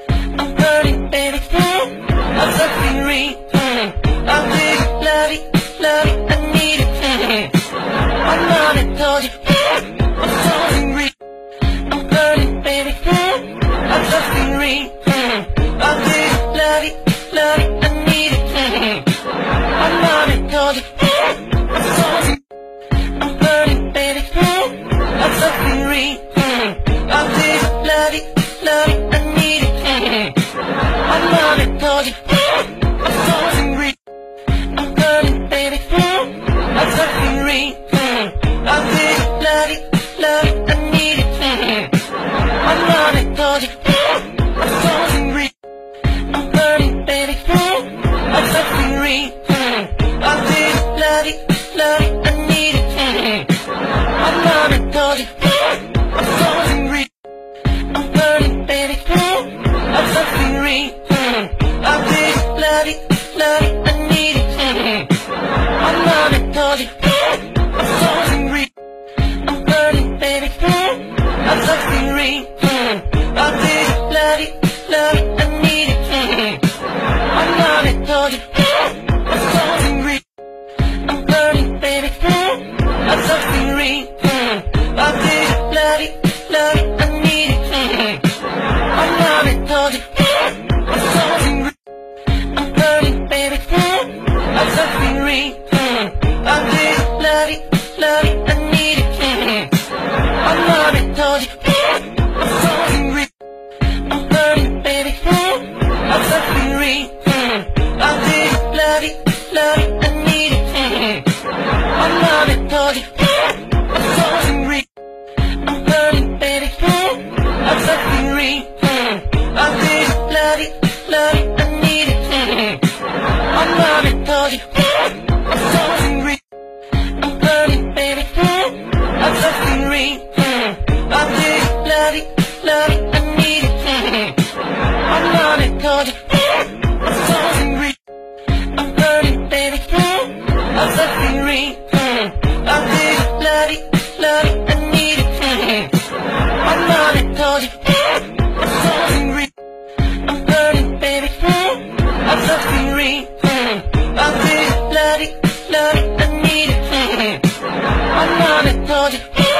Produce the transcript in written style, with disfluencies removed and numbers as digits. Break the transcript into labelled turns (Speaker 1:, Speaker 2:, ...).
Speaker 1: I'm burning, baby. I'm suffering, I'm big, love it, I need it. I'm on it, told you. I'm so hungry. I'm burning, baby. I'm suffering, I'm big, love it, I need it. I'm on it, told you. I'm so hungry. I'm burning, baby. I'm suffering, I'm big, love it, I need it. I'm on it, told you. I'm so hungry. I'm burning, baby. I'm suffering, I'm big, love it, I need it. I'm on it, told you. I'm so hungry. I'm burning, baby. I'm suffering, I'm big, love it, I need it. I'm on it, told you. I'm so hungry. I'm burning, baby. I'm suffering, I'm big, love it, I need it. I'm on it, told you. I'm so hungry. I'm burning, baby. I'm suffering, I'm big, love it, I need it. I'm on it, told you. I'm so hungry. I'm burning, baby. I'm suffering, I'm big, love it, I need it. I'm on it, told you. I'm so hungry. I'm burning, baby. I'm suffering, I'm big, love it, I need it. I'm on it, told you. I'm so hungry. I'm burning, baby. I'm suffering, I'm big, love it, I need it. I'm on it, told you. I'm so hungry. I'm burning, baby. I'm suffering, I'm big, love it, I need it. I'm on it, told you. I'm so hungry. I'm burning, baby. I'm suffering, I'm big, love it, I need it. I'm on it, told you. I'm so hungry. I'm burning, baby. I'm suffering, I'm big, love it, I need it. I'm on it, told you. I'm so hungry. I'm burning, baby. I'm suffering, I'm big, love it, I need it. I'm on it, told you.